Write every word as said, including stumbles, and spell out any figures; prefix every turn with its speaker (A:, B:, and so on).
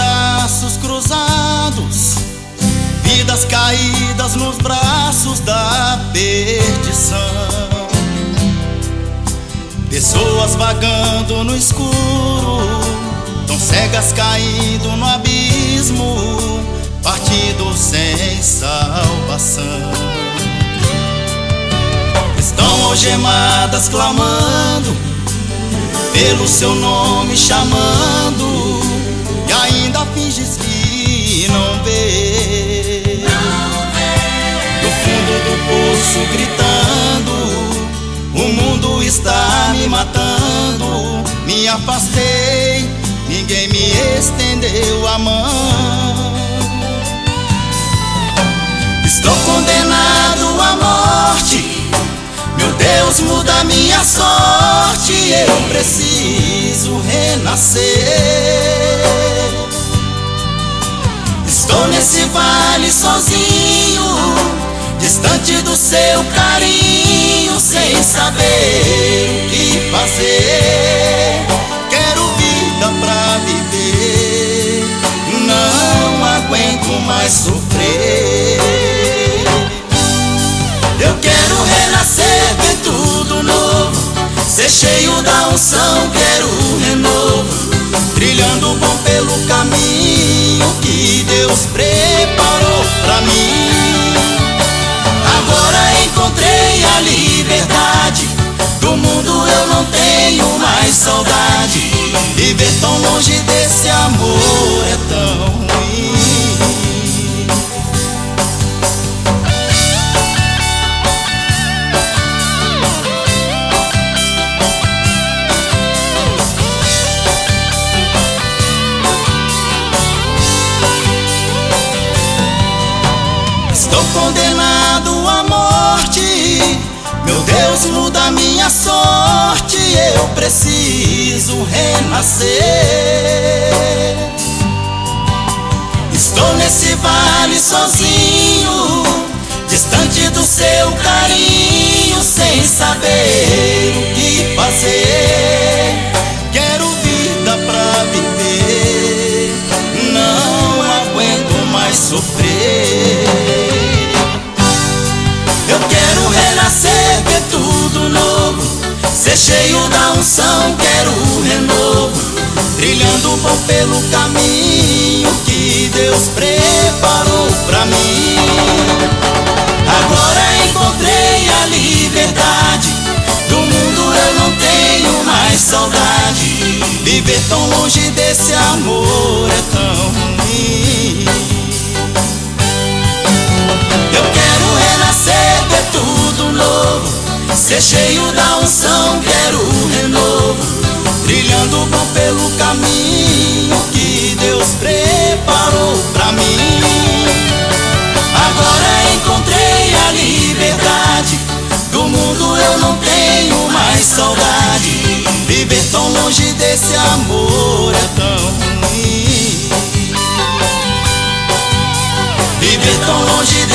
A: braços cruzados, vidas caídas nos braços da perdição, pessoas vagando no escuro, tão cegas caindo no abismo, partidos sem salvação. Estão algemadas clamando, pelo seu nome chamando, e ainda finges que não vê. Do fundo do poço gritando, o mundo está me matando. Me afastei, ninguém me estendeu a mão. Estou condenado à morte, meu Deus, muda minha sorte. Eu preciso renascer. Estou nesse vale sozinho, distante do seu carinho, sem saber o que fazer. Quero vida pra viver, não aguento mais sofrer. Eu quero renascer, ver tudo novo, ser cheio da unção, quero renovo, trilhando bom pelo caminho que Deus preparou pra mim. Agora encontrei a liberdade, do mundo eu não tenho mais saudade. Viver tão longe desse amor é tão ruim. Estou condenado à morte, meu Deus, muda minha sorte. Eu preciso renascer. Estou nesse vale sozinho, distante do seu carinho, sem saber o que fazer. Quero vida pra viver, não aguento mais sofrer. Eu quero renascer, ver tudo novo, ser cheio da unção, quero renovo, trilhando bom pelo caminho que Deus preparou pra mim. Agora encontrei a liberdade, do mundo eu não tenho mais saudade. Viver tão longe desse amor é tão ruim. Eu quero renascer, ver tudo novo, ser cheio da unção, quero renovo, trilhando bom pelo caminho que Deus preparou pra mim. Agora encontrei a liberdade, do mundo eu não tenho mais saudade. Viver tão longe desse amor é tão ruim. Viver tão longe desse